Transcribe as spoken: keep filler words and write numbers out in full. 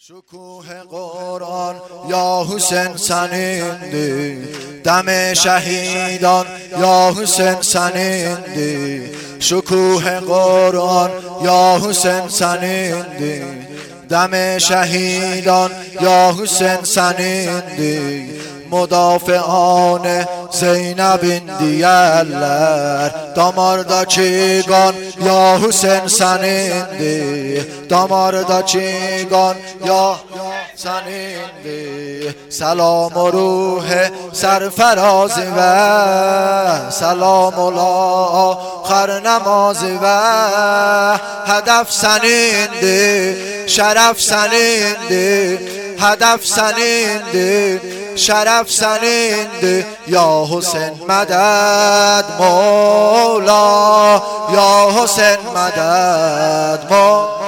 شکوه قرآن یا حسین سنیندی، دم شهیدان یا حسین سنیندی. شکوه قرآن یا حسین سنیندی، دم شهیدان یا حسین سنیندی. Müdafiane Zeynep'in diyerler, damarda çiğan ya Hüseyin senindi, damarda çiğan ya senindi. Selam o ruhe serferazi ve selam ola ahir namazi ve hedef senindi, şeref senindi, hedef senindi, şeref senindi. Ya Hüseyin medet Mola, ya Hüseyin medet Mola.